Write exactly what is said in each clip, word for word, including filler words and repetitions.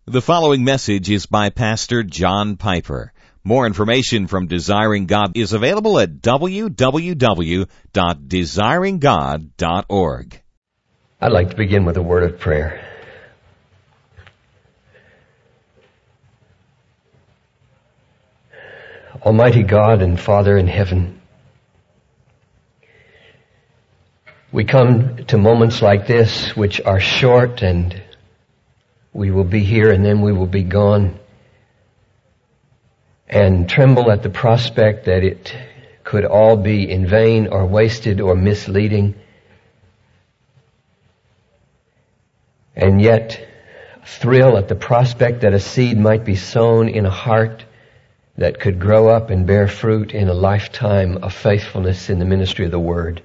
The following message is by Pastor John Piper. More information from Desiring God is available at w w w dot desiring god dot org. I'd like to begin with a word of prayer. Almighty God and Father in heaven, we come to moments like this which are short, and we will be here and then we will be gone, and tremble at the prospect that it could all be in vain or wasted or misleading, and yet thrill at the prospect that a seed might be sown in a heart that could grow up and bear fruit in a lifetime of faithfulness in the ministry of the Word.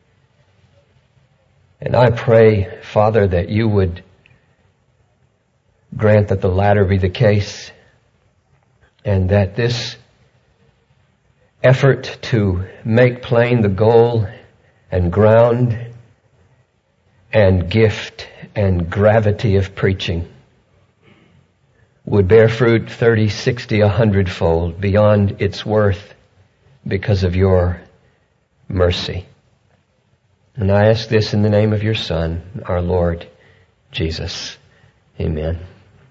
And I pray, Father, that you would grant that the latter be the case, and that this effort to make plain the goal and ground and gift and gravity of preaching would bear fruit thirty, sixty, a hundredfold beyond its worth because of your mercy. And I ask this in the name of your Son, our Lord Jesus. Amen.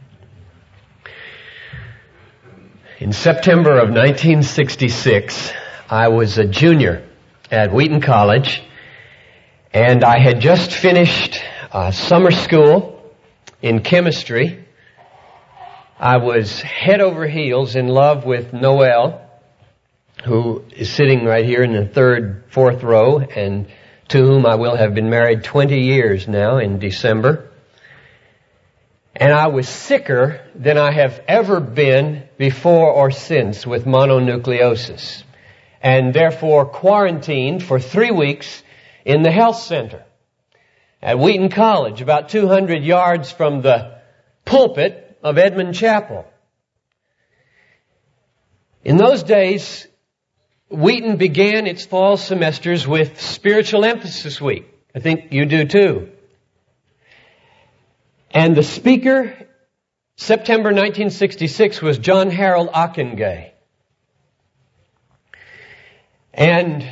In September of nineteen sixty-six, I was a junior at Wheaton College, and I had just finished uh, summer school in chemistry. I was head over heels in love with Noel, who is sitting right here in the third, fourth row, and to whom I will have been married twenty years now in December. And I was sicker than I have ever been before or since with mononucleosis, and therefore quarantined for three weeks in the health center at Wheaton College, about two hundred yards from the pulpit of Edmund Chapel. In those days, Wheaton began its fall semesters with Spiritual Emphasis Week. I think you do too. And the speaker, September nineteen sixty-six, was John Harold Ockenga. And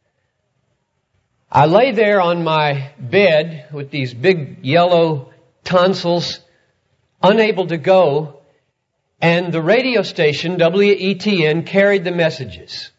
I lay there on my bed with these big yellow tonsils, unable to go, and the radio station, W E T N, carried the messages.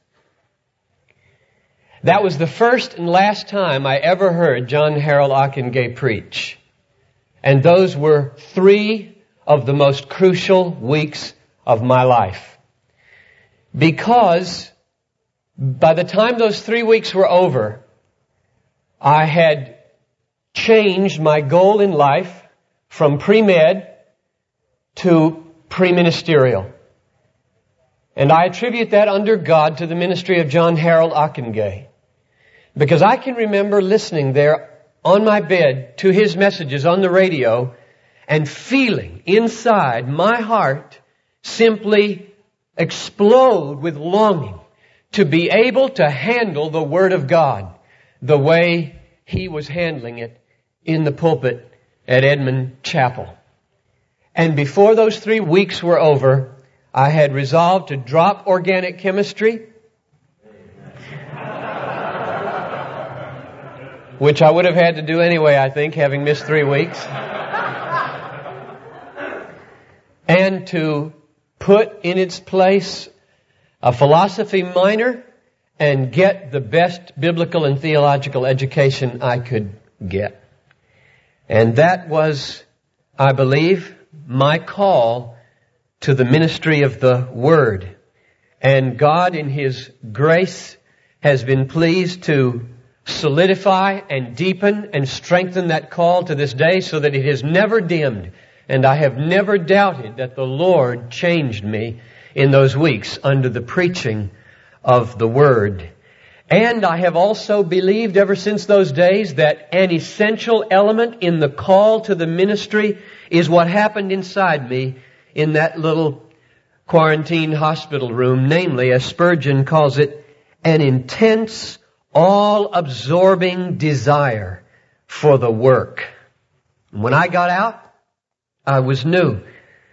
That was the first and last time I ever heard John Harold Ockenga preach. And those were three of the most crucial weeks of my life. Because by the time those three weeks were over, I had changed my goal in life from pre-med to pre-ministerial. And I attribute that under God to the ministry of John Harold Ockenga. Because I can remember listening there on my bed to his messages on the radio and feeling inside my heart simply explode with longing to be able to handle the Word of God the way he was handling it in the pulpit at Edmund Chapel. And before those three weeks were over, I had resolved to drop organic chemistry, which I would have had to do anyway, I think, having missed three weeks, and to put in its place a philosophy minor and get the best biblical and theological education I could get. And that was, I believe, my call to the ministry of the Word. And God, in His grace, has been pleased to solidify and deepen and strengthen that call to this day so that it has never dimmed. And I have never doubted that the Lord changed me in those weeks under the preaching of the Word. And I have also believed ever since those days that an essential element in the call to the ministry is what happened inside me in that little quarantine hospital room, namely, as Spurgeon calls it, an intense, all-absorbing desire for the work. When I got out, I was new.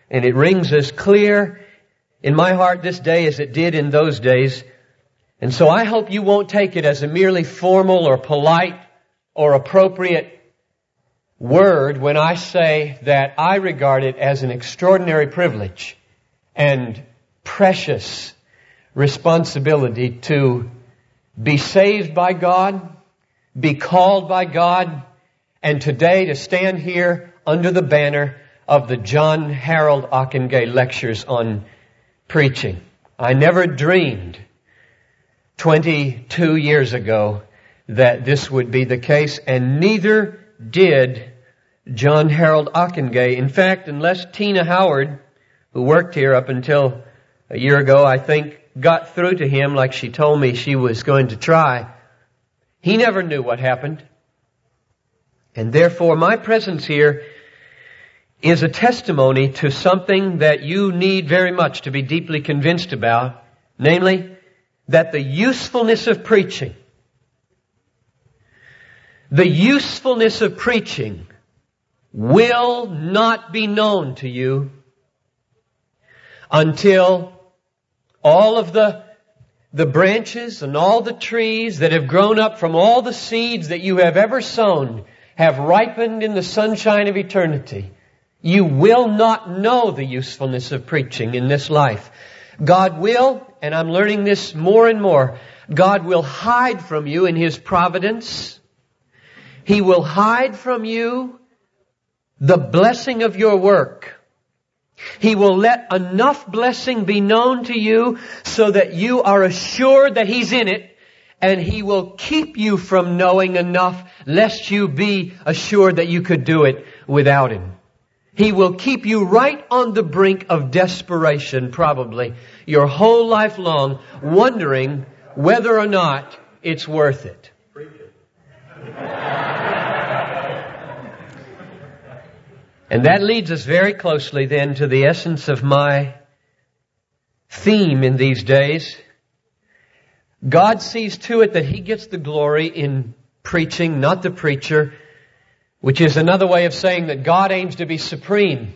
And it rings as clear in my heart this day as it did in those days. And so I hope you won't take it as a merely formal or polite or appropriate word when I say that I regard it as an extraordinary privilege and precious responsibility to be saved by God, be called by God, and today to stand here under the banner of the John Harold Ockenga Lectures on Preaching. I never dreamed twenty-two years ago that this would be the case, and neither did John Harold Ockenga. In fact, unless Tina Howard, who worked here up until a year ago, I think, got through to him like she told me she was going to try, he never knew what happened. And therefore, my presence here is a testimony to something that you need very much to be deeply convinced about, namely, that the usefulness of preaching, the usefulness of preaching will not be known to you until all of the, the branches and all the trees that have grown up from all the seeds that you have ever sown have ripened in the sunshine of eternity. You will not know the usefulness of preaching in this life. God will, and I'm learning this more and more, God will hide from you in His providence. He will hide from you the blessing of your work. He will let enough blessing be known to you so that you are assured that He's in it, and He will keep you from knowing enough lest you be assured that you could do it without Him. He will keep you right on the brink of desperation, probably, your whole life long, wondering whether or not it's worth it. And that leads us very closely then to the essence of my theme in these days. God sees to it that He gets the glory in preaching, not the preacher, which is another way of saying that God aims to be supreme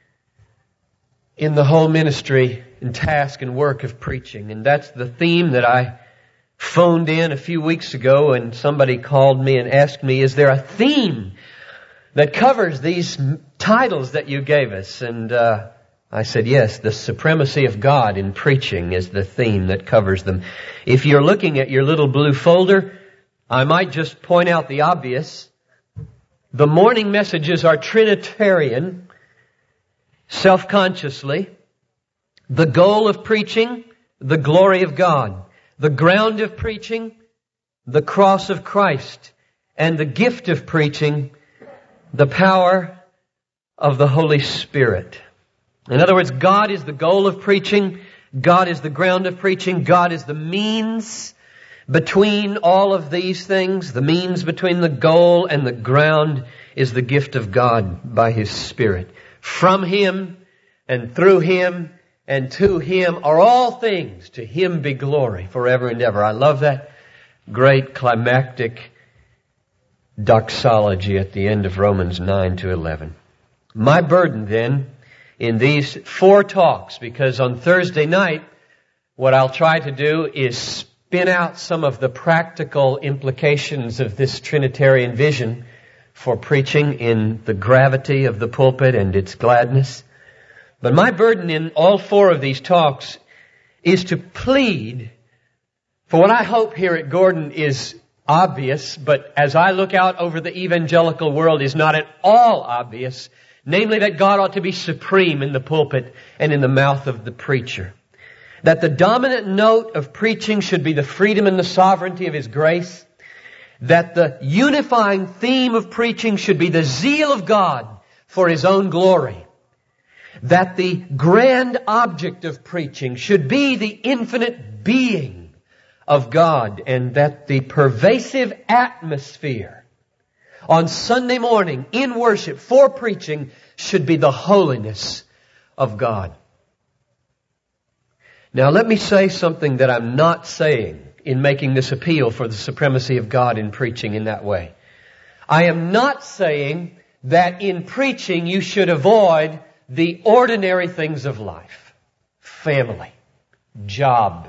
in the whole ministry and task and work of preaching. And that's the theme that I phoned in a few weeks ago, and somebody called me and asked me, is there a theme that covers these titles that you gave us? And uh, I said, yes, the supremacy of God in preaching is the theme that covers them. If you're looking at your little blue folder, I might just point out the obvious. The morning messages are Trinitarian, self-consciously. The goal of preaching, the glory of God. The ground of preaching, the cross of Christ. And the gift of preaching, the power of the Holy Spirit. In other words, God is the goal of preaching. God is the ground of preaching. God is the means between all of these things. The means between the goal and the ground is the gift of God by His Spirit. From Him and through Him and to Him are all things. To Him be glory forever and ever. I love that great climactic doxology at the end of Romans nine to eleven. My burden then in these four talks, because on Thursday night what I'll try to do is spin out some of the practical implications of this Trinitarian vision for preaching in the gravity of the pulpit and its gladness. But my burden in all four of these talks is to plead for what I hope here at Gordon is obvious, but as I look out over the evangelical world is not at all obvious, namely that God ought to be supreme in the pulpit and in the mouth of the preacher. That the dominant note of preaching should be the freedom and the sovereignty of His grace. That the unifying theme of preaching should be the zeal of God for His own glory. That the grand object of preaching should be the infinite being of God, and that the pervasive atmosphere on Sunday morning in worship for preaching should be the holiness of God. Now let me say something that I'm not saying in making this appeal for the supremacy of God in preaching in that way. I am not saying that in preaching you should avoid the ordinary things of life. Family, job,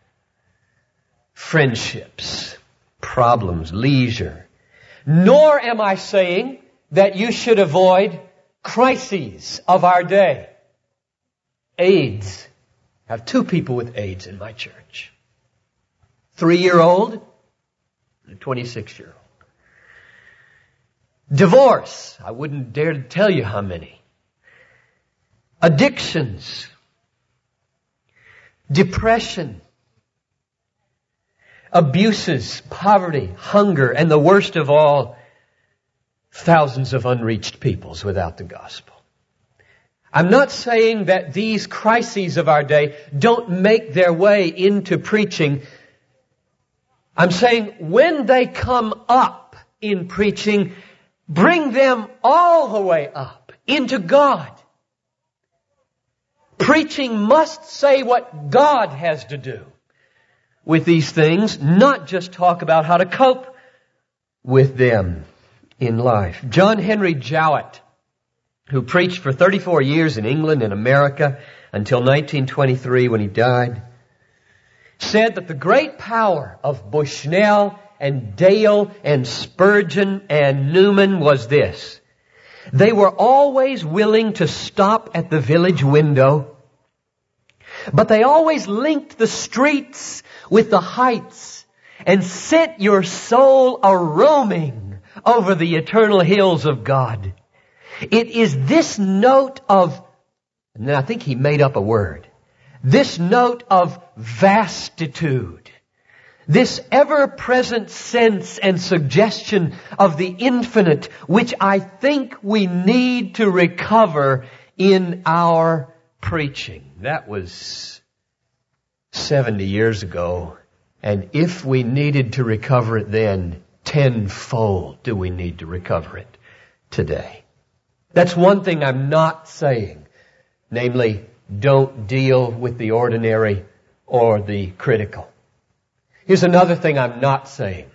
friendships, problems, leisure. Nor am I saying that you should avoid crises of our day. AIDS. I have two people with AIDS in my church. Three-year-old and a twenty-six-year-old. Divorce. I wouldn't dare to tell you how many. Addictions. Depression. Abuses, poverty, hunger, and the worst of all, thousands of unreached peoples without the gospel. I'm not saying that these crises of our day don't make their way into preaching. I'm saying when they come up in preaching, bring them all the way up into God. Preaching must say what God has to do with these things, not just talk about how to cope with them in life. John Henry Jowett, who preached for thirty-four years in England and America until nineteen twenty-three when he died, said that the great power of Bushnell and Dale and Spurgeon and Newman was this. They were always willing to stop at the village window, but they always linked the streets with the heights and sent your soul a-roaming over the eternal hills of God. It is this note of, and I think he made up a word, this note of vastitude, this ever-present sense and suggestion of the infinite, which I think we need to recover in our preaching. That was seventy years ago, and if we needed to recover it then, tenfold do we need to recover it today. That's one thing I'm not saying, namely, don't deal with the ordinary or the critical. Here's another thing I'm not saying.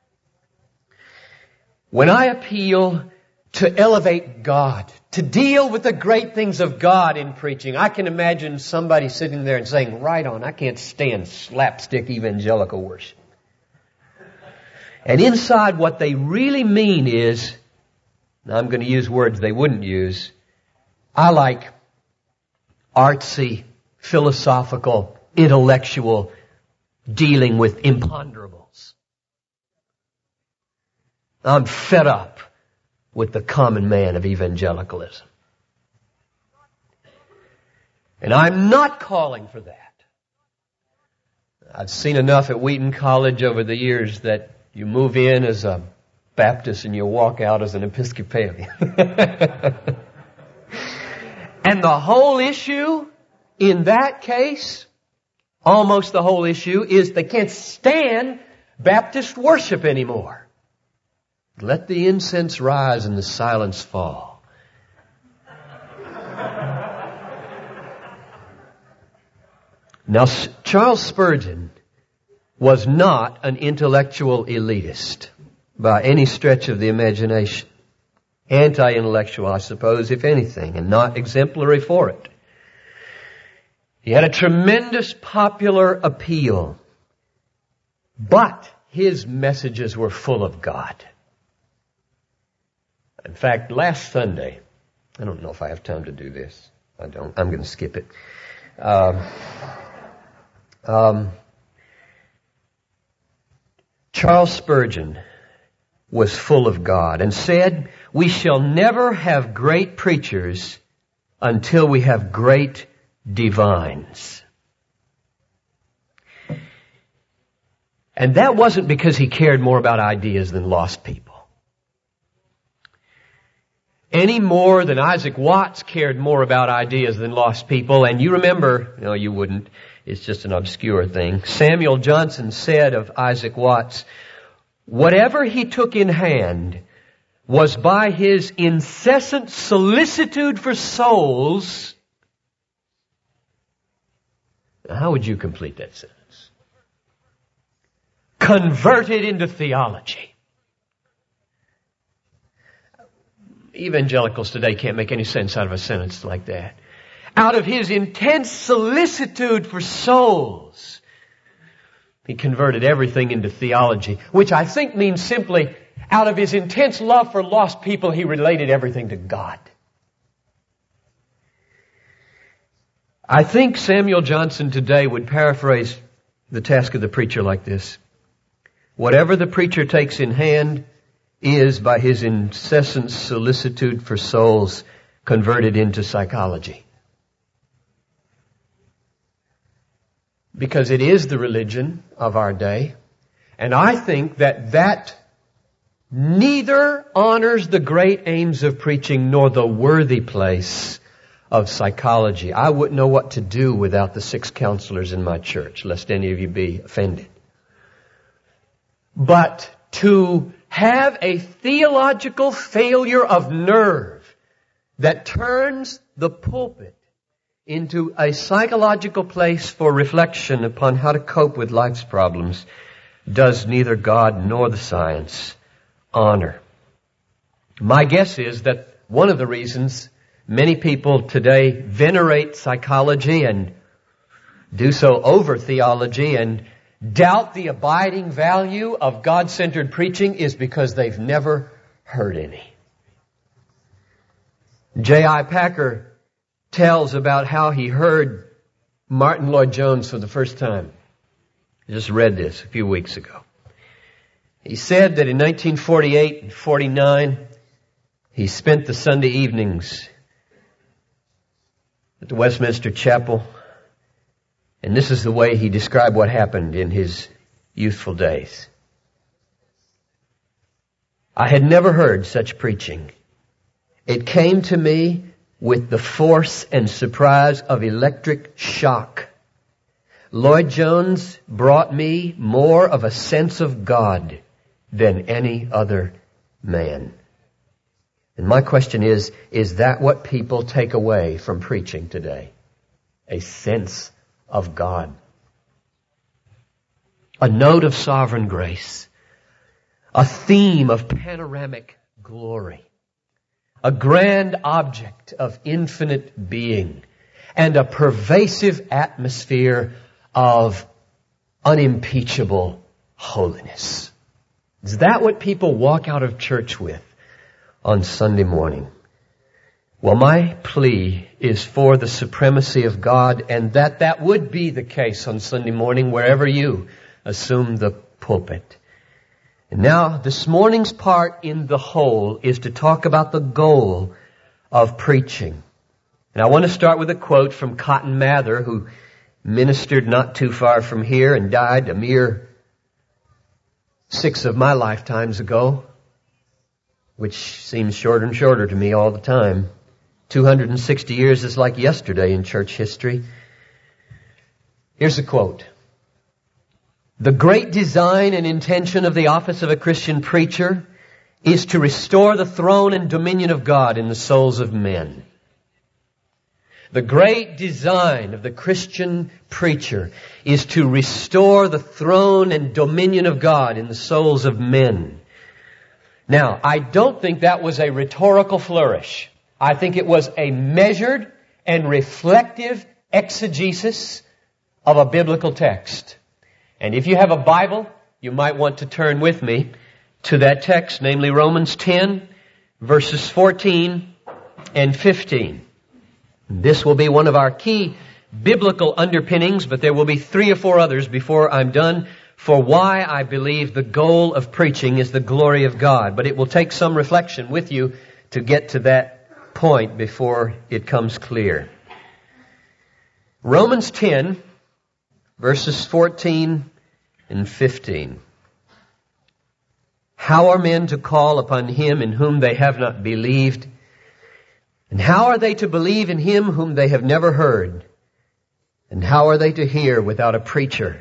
When I appeal to elevate God, to deal with the great things of God in preaching, I can imagine somebody sitting there and saying, right on, I can't stand slapstick evangelical worship. And inside what they really mean is, now I'm going to use words they wouldn't use, I like artsy, philosophical, intellectual dealing with imponderables. I'm fed up with the common man of evangelicalism. And I'm not calling for that. I've seen enough at Wheaton College over the years that you move in as a Baptist and you walk out as an Episcopalian. And the whole issue in that case, almost the whole issue, is they can't stand Baptist worship anymore. Let the incense rise and the silence fall. Now, Charles Spurgeon was not an intellectual elitist by any stretch of the imagination. Anti-intellectual, I suppose, if anything, and not exemplary for it. He had a tremendous popular appeal, but his messages were full of God. In fact, last Sunday, I don't know if I have time to do this. I don't. I'm going to skip it. Um, um, Charles Spurgeon was full of God and said, we shall never have great preachers until we have great divines. And that wasn't because he cared more about ideas than lost people. Any more than Isaac Watts cared more about ideas than lost people. And you remember, no, you wouldn't. It's just an obscure thing. Samuel Johnson said of Isaac Watts, whatever he took in hand was by his incessant solicitude for souls. How would you complete that sentence? Converted into theology. Evangelicals today can't make any sense out of a sentence like that. Out of his intense solicitude for souls, he converted everything into theology, which I think means simply, out of his intense love for lost people, he related everything to God. I think Samuel Johnson today would paraphrase the task of the preacher like this. Whatever the preacher takes in hand is, by his incessant solicitude for souls, converted into psychology. Because it is the religion of our day. And I think that that neither honors the great aims of preaching nor the worthy place of psychology. I wouldn't know what to do without the six counselors in my church, lest any of you be offended. But to have a theological failure of nerve that turns the pulpit into a psychological place for reflection upon how to cope with life's problems does neither God nor the science honor. My guess is that one of the reasons many people today venerate psychology and do so over theology and doubt the abiding value of God-centered preaching is because they've never heard any. J I Packer tells about how he heard Martin Lloyd-Jones for the first time. I just read this a few weeks ago. He said that in nineteen forty-eight and forty-nine, he spent the Sunday evenings at the Westminster Chapel, and this is the way he described what happened in his youthful days. I had never heard such preaching. It came to me with the force and surprise of electric shock. Lloyd-Jones brought me more of a sense of God than any other man. And my question is, is that what people take away from preaching today? A sense of God. A note of sovereign grace. A theme of panoramic glory. A grand object of infinite being. And a pervasive atmosphere of unimpeachable holiness. Is that what people walk out of church with on Sunday morning? Well, my plea is for the supremacy of God, and that that would be the case on Sunday morning wherever you assume the pulpit. And now, this morning's part in the whole is to talk about the goal of preaching. And I want to start with a quote from Cotton Mather, who ministered not too far from here and died a mere six of my lifetimes ago, which seems shorter and shorter to me all the time. two hundred sixty years is like yesterday in church history. Here's a quote. The great design and intention of the office of a Christian preacher is to restore the throne and dominion of God in the souls of men. The great design of the Christian preacher is to restore the throne and dominion of God in the souls of men. Now, I don't think that was a rhetorical flourish. I think it was a measured and reflective exegesis of a biblical text. And if you have a Bible, you might want to turn with me to that text, namely Romans ten, verses fourteen and fifteen. This will be one of our key biblical underpinnings, but there will be three or four others before I'm done for why I believe the goal of preaching is the glory of God. But it will take some reflection with you to get to that point before it comes clear. Romans ten, verses fourteen and fifteen. How are men to call upon him in whom they have not believed? And how are they to believe in him whom they have never heard? And how are they to hear without a preacher?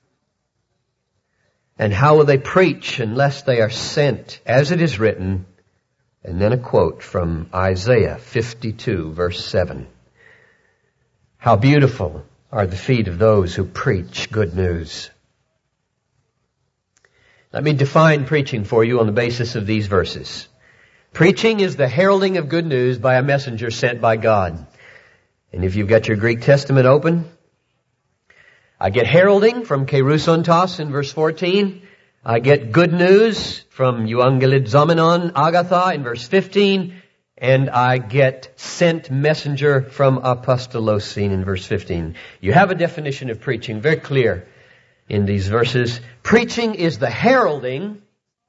And how will they preach unless they are sent, as it is written? And then a quote from Isaiah fifty-two, verse seven. How beautiful are the feet of those who preach good news. Let me define preaching for you on the basis of these verses. Preaching is the heralding of good news by a messenger sent by God. And if you've got your Greek Testament open, I get heralding from kerusontos in verse fourteen. I get good news from euangelizommenon agatha in verse fifteen. And I get sent messenger from apostolos in verse fifteen. You have a definition of preaching, very clear in these verses. Preaching is the heralding,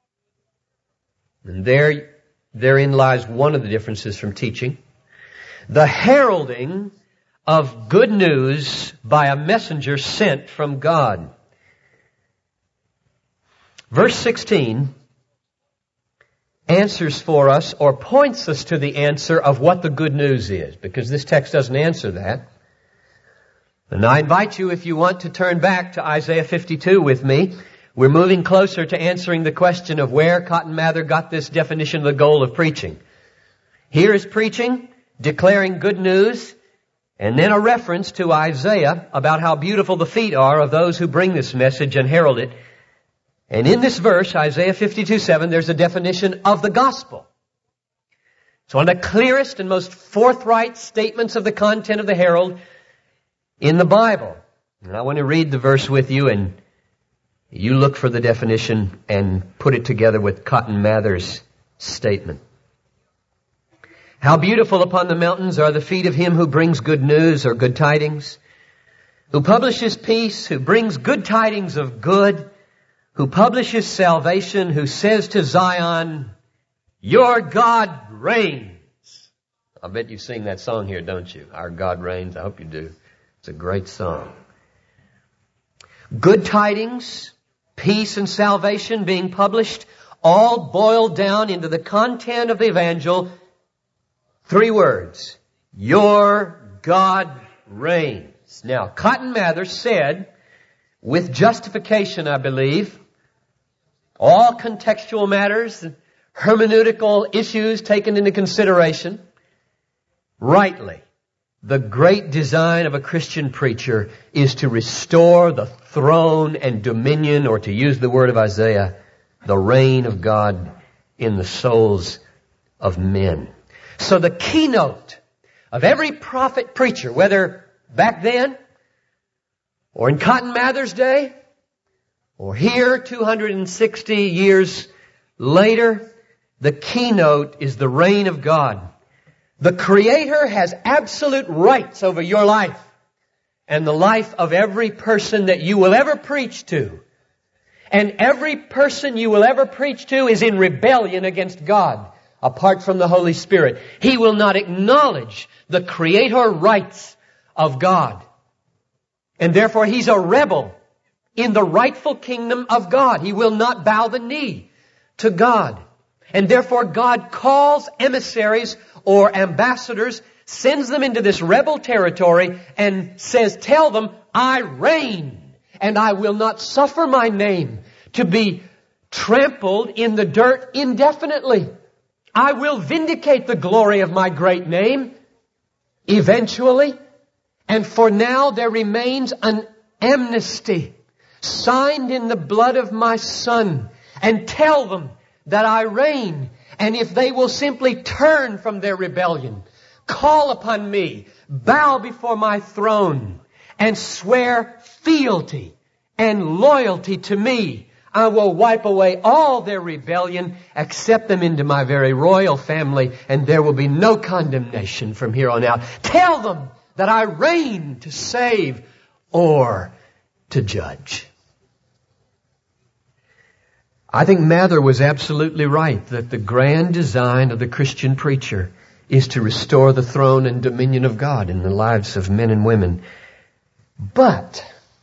and there, therein lies one of the differences from teaching. The heralding of good news by a messenger sent from God. Verse sixteen answers for us, or points us to the answer of what the good news is, because this text doesn't answer that. And I invite you, if you want, to turn back to Isaiah fifty-two with me. We're moving closer to answering the question of where Cotton Mather got this definition of the goal of preaching. Here is preaching, declaring good news, and then a reference to Isaiah about how beautiful the feet are of those who bring this message and herald it. And in this verse, Isaiah fifty-two seven, there's a definition of the gospel. It's one of the clearest and most forthright statements of the content of the herald in the Bible. And I want to read the verse with you, and you look for the definition and put it together with Cotton Mather's statement. How beautiful upon the mountains are the feet of him who brings good news or good tidings, who publishes peace, who brings good tidings of good, who publishes salvation, who says to Zion, your God reigns. I bet you sing that song here, don't you? Our God reigns. I hope you do. It's a great song. Good tidings, peace and salvation being published, all boiled down into the content of the evangel. Three words. Your God reigns. Now, Cotton Mather said, with justification, I believe, all contextual matters, hermeneutical issues taken into consideration, rightly, the great design of a Christian preacher is to restore the throne and dominion, or to use the word of Isaiah, the reign of God in the souls of men. So the keynote of every prophet preacher, whether back then or in Cotton Mather's day, or here two hundred sixty years later, the keynote is the reign of God. The Creator has absolute rights over your life and the life of every person that you will ever preach to. And every person you will ever preach to is in rebellion against God, apart from the Holy Spirit. He will not acknowledge the Creator rights of God. And therefore he's a rebel in the rightful kingdom of God. He will not bow the knee to God. And therefore God calls emissaries or ambassadors, sends them into this rebel territory and says, tell them, I reign and I will not suffer my name to be trampled in the dirt indefinitely. I will vindicate the glory of my great name eventually. And for now there remains an amnesty signed in the blood of my Son. And tell them that I reign. And if they will simply turn from their rebellion, call upon me, bow before my throne, and swear fealty and loyalty to me, I will wipe away all their rebellion, accept them into my very royal family, and there will be no condemnation from here on out. Tell them that I reign to save or to judge. I think Mather was absolutely right that the grand design of the Christian preacher is to restore the throne and dominion of God in the lives of men and women. But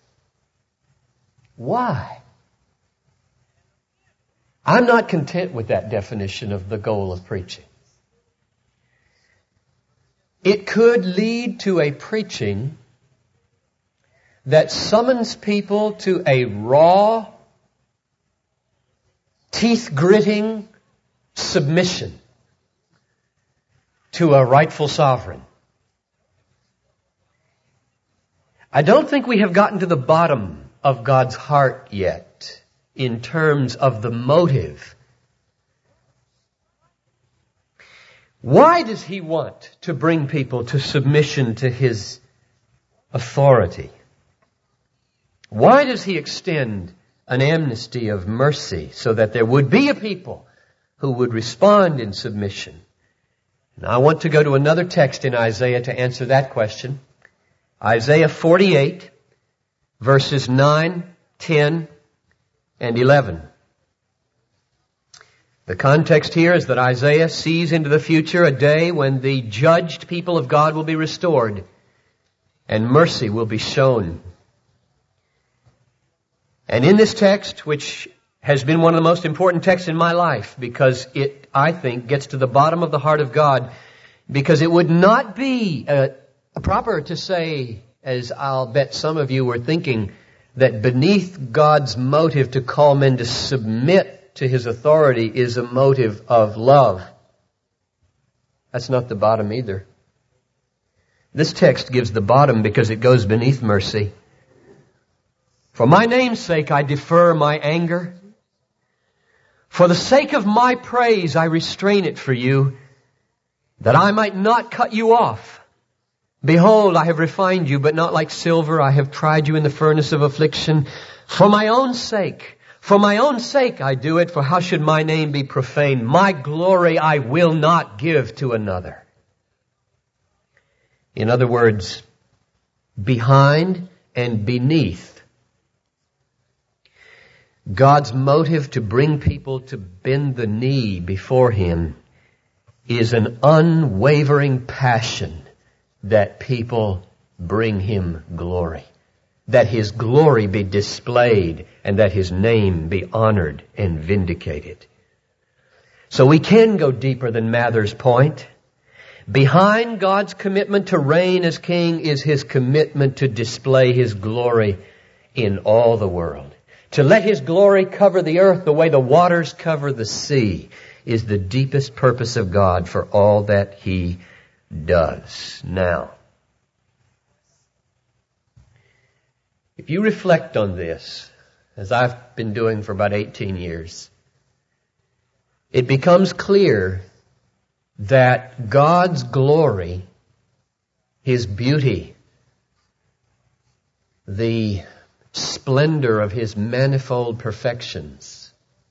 why? I'm not content with that definition of the goal of preaching. It could lead to a preaching that summons people to a raw, teeth-gritting submission to a rightful sovereign. I don't think we have gotten to the bottom of God's heart yet in terms of the motive Why does he want to bring people to submission to his authority? Why does he extend an amnesty of mercy so that there would be a people who would respond in submission? And I want to go to another text in Isaiah to answer that question. Isaiah forty-eight, verses nine, ten, and eleven. The context here is that Isaiah sees into the future a day when the judged people of God will be restored and mercy will be shown. And in this text, which has been one of the most important texts in my life because it, I think, gets to the bottom of the heart of God, because it would not be uh, proper to say, as I'll bet some of you were thinking, that beneath God's motive to call men to submit to his authority is a motive of love. That's not the bottom either. This text gives the bottom because it goes beneath mercy. For my name's sake I defer my anger. For the sake of my praise I restrain it for you, that I might not cut you off. Behold, I have refined you, but not like silver. I have tried you in the furnace of affliction. For my own sake, for my own sake I do it, for how should my name be profaned? My glory I will not give to another. In other words, behind and beneath God's motive to bring people to bend the knee before him is an unwavering passion that people bring him glory, that his glory be displayed and that his name be honored and vindicated. So we can go deeper than Mather's point. Behind God's commitment to reign as king is his commitment to display his glory in all the world. To let his glory cover the earth the way the waters cover the sea is the deepest purpose of God for all that he does. Now, if you reflect on this, as I've been doing for about eighteen years, it becomes clear that God's glory, his beauty, the splendor of his manifold perfections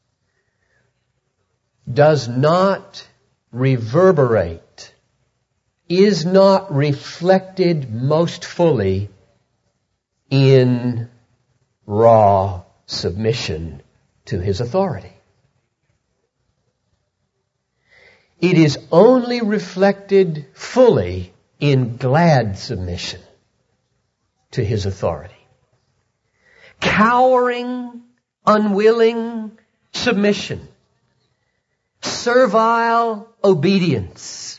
does not reverberate, is not reflected most fully in raw submission to his authority. It is only reflected fully in glad submission to his authority. Cowering, unwilling submission. Servile obedience.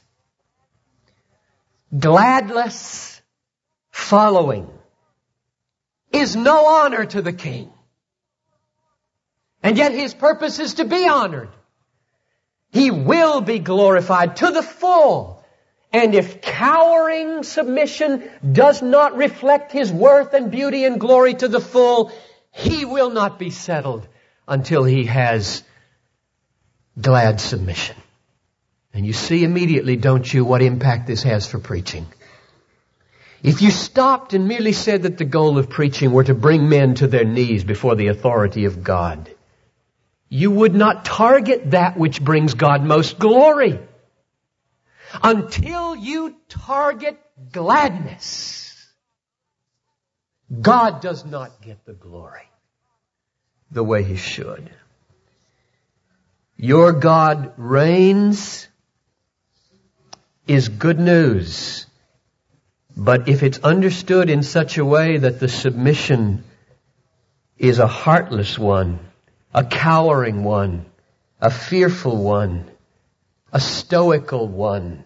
Gladless following is no honor to the king. And yet his purpose is to be honored. He will be glorified to the full. And if cowering submission does not reflect his worth and beauty and glory to the full, he will not be settled until he has glad submission. And you see immediately, don't you, what impact this has for preaching. If you stopped and merely said that the goal of preaching were to bring men to their knees before the authority of God, you would not target that which brings God most glory. Until you target gladness, God does not get the glory the way he should. Your God reigns is good news. But if it's understood in such a way that the submission is a heartless one, a cowering one, a fearful one, a stoical one,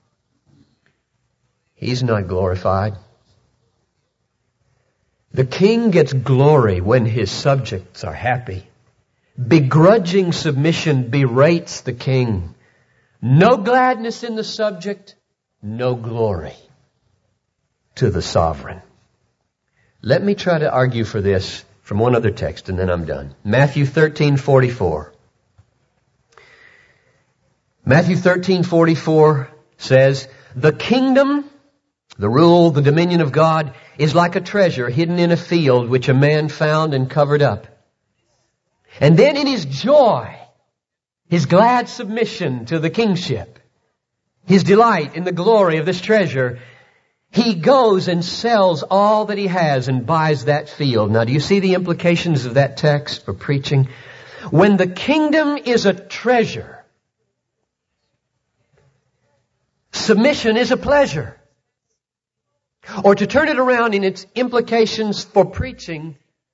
he's not glorified. The king gets glory when his subjects are happy. Begrudging submission berates the king. No gladness in the subject, no glory to the sovereign. Let me try to argue for this from one other text and then I'm done. Matthew thirteen forty-four. Matthew thirteen forty-four says, the kingdom, the rule, the dominion of God is like a treasure hidden in a field which a man found and covered up. And then in his joy, his glad submission to the kingship, his delight in the glory of this treasure, he goes and sells all that he has and buys that field. Now, do you see the implications of that text for preaching? When the kingdom is a treasure, submission is a pleasure. Or to turn it around in its implications for preaching,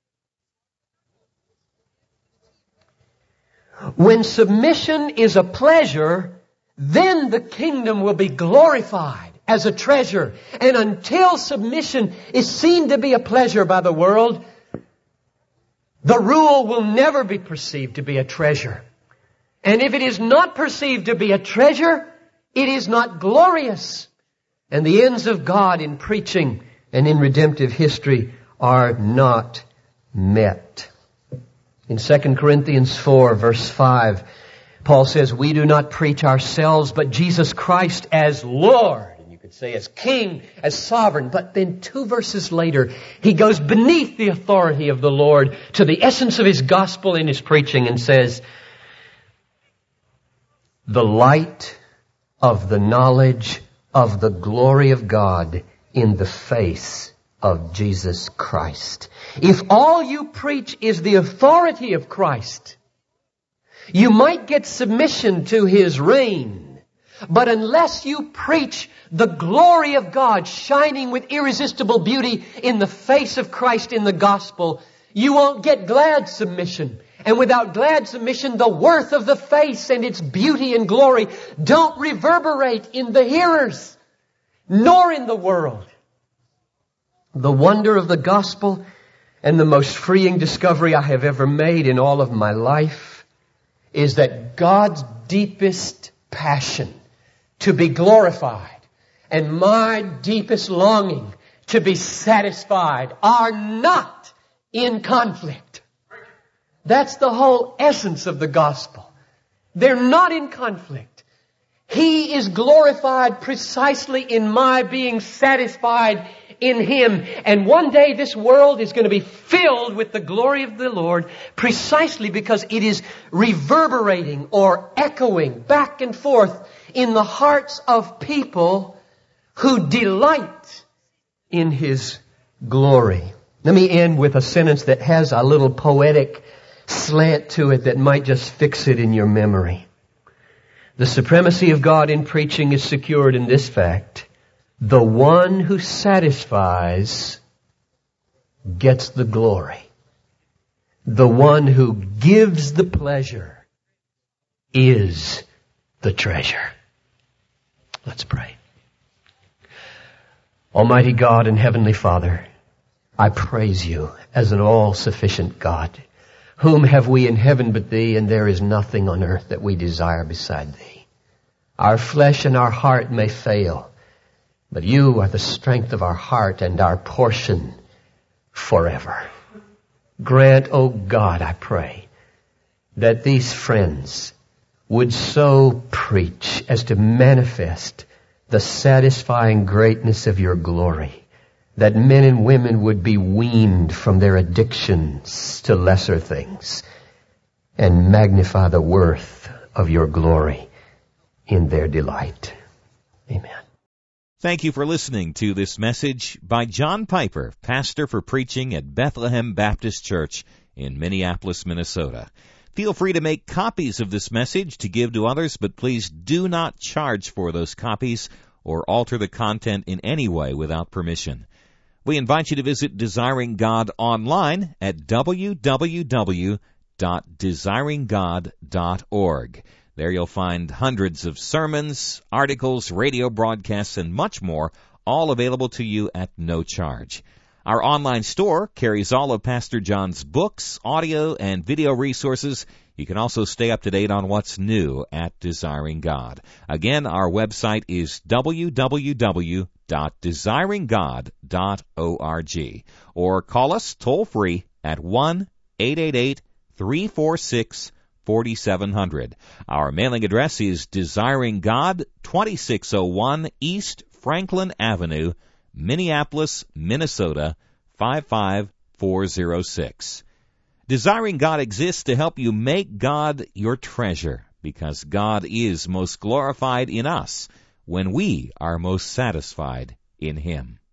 when submission is a pleasure, then the kingdom will be glorified as a treasure. And until submission is seen to be a pleasure by the world, the rule will never be perceived to be a treasure. And if it is not perceived to be a treasure, it is not glorious. And the ends of God in preaching and in redemptive history are not met. In Second Corinthians four, verse five, Paul says, we do not preach ourselves, but Jesus Christ as Lord. And you could say as King, as Sovereign. But then two verses later, he goes beneath the authority of the Lord to the essence of his gospel in his preaching and says, the light of the knowledge of the glory of God in the face of Jesus Christ. If all you preach is the authority of Christ, you might get submission to His reign. But unless you preach the glory of God shining with irresistible beauty in the face of Christ in the gospel, you won't get glad submission. And without glad submission, the worth of the face and its beauty and glory don't reverberate in the hearers, nor in the world. The wonder of the gospel and the most freeing discovery I have ever made in all of my life is that God's deepest passion to be glorified and my deepest longing to be satisfied are not in conflict. That's the whole essence of the gospel. They're not in conflict. He is glorified precisely in my being satisfied in Him. And one day this world is going to be filled with the glory of the Lord precisely because it is reverberating or echoing back and forth in the hearts of people who delight in His glory. Let me end with a sentence that has a little poetic slant to it that might just fix it in your memory. The supremacy of God in preaching is secured in this fact: the one who satisfies gets the glory. The one who gives the pleasure is the treasure. Let's pray. Almighty God and Heavenly Father, I praise You as an all-sufficient God. Whom have we in heaven but Thee, and there is nothing on earth that we desire beside Thee. Our flesh and our heart may fail, but You are the strength of our heart and our portion forever. Grant, O God, I pray, that these friends would so preach as to manifest the satisfying greatness of Your glory, that men and women would be weaned from their addictions to lesser things and magnify the worth of Your glory in their delight. Amen. Thank you for listening to this message by John Piper, pastor for preaching at Bethlehem Baptist Church in Minneapolis, Minnesota. Feel free to make copies of this message to give to others, but please do not charge for those copies or alter the content in any way without permission. We invite you to visit Desiring God online at w w w dot desiring god dot org. There you'll find hundreds of sermons, articles, radio broadcasts, and much more, all available to you at no charge. Our online store carries all of Pastor John's books, audio, and video resources. You can also stay up to date on what's new at Desiring God. Again, our website is w w w dot desiring god dot org, or call us toll-free at one eight eight eight, three four six, forty-seven hundred. Our mailing address is Desiring God, twenty-six oh one East Franklin Avenue, Minneapolis, Minnesota, five five four oh six. Desiring God exists to help you make God your treasure, because God is most glorified in us when we are most satisfied in Him.